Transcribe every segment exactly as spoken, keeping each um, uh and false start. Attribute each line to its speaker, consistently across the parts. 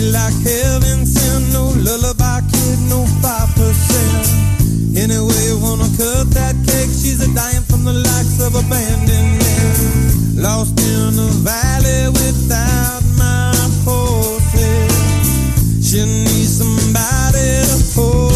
Speaker 1: like heaven sent. No lullaby kid, no five percent. Anyway you wanna cut that cake, she's a dying from the likes of abandonment. Lost in the valley without my horses. She needs somebody to hold.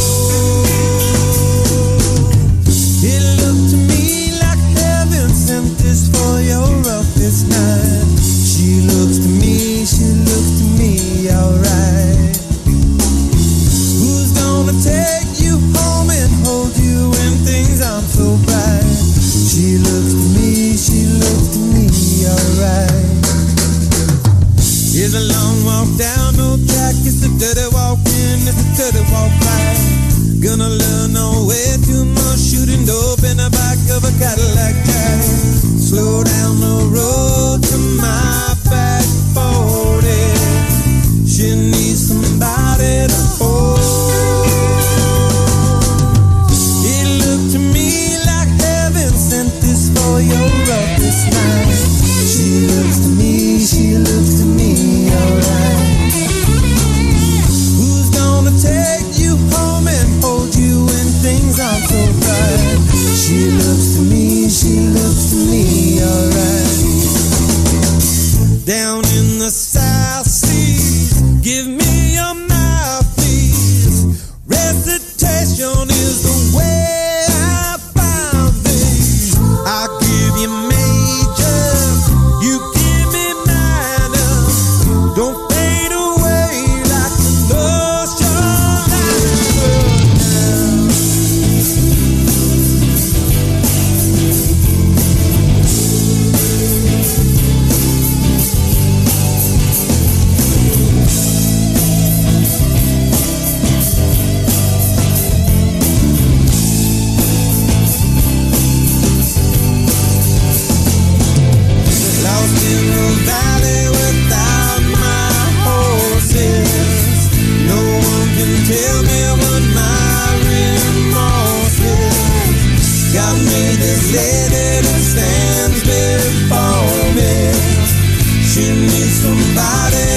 Speaker 1: It looked to me like heaven sent this for your roughest night. She looks to me, she looks to me alright. Who's gonna take you home and hold you when things aren't so bright? She looks to me, she looks to me alright. It's a long walk down, no track. It's a dirty walk in, it's a dirty walk back. Gonna learn no way too much. Shooting dope in the back of a Cadillac Jack. Slow down the road to my back forty. She needs somebody to hold. It looked to me like heaven sent this for your roughest night. She looks to me, she looks to me alright. Who's gonna take you home and hold you when things aren't so bright? She looks to me, she looks to me alright. Down in the South Seas, give me your mouthpiece. Recitation is the way I found thee. I give you major, you give me minor. Don't fade away like the ocean now. Lost in the valley without my horses. No one can tell me what my remorse is. Got me this lady that stands before me. She needs somebody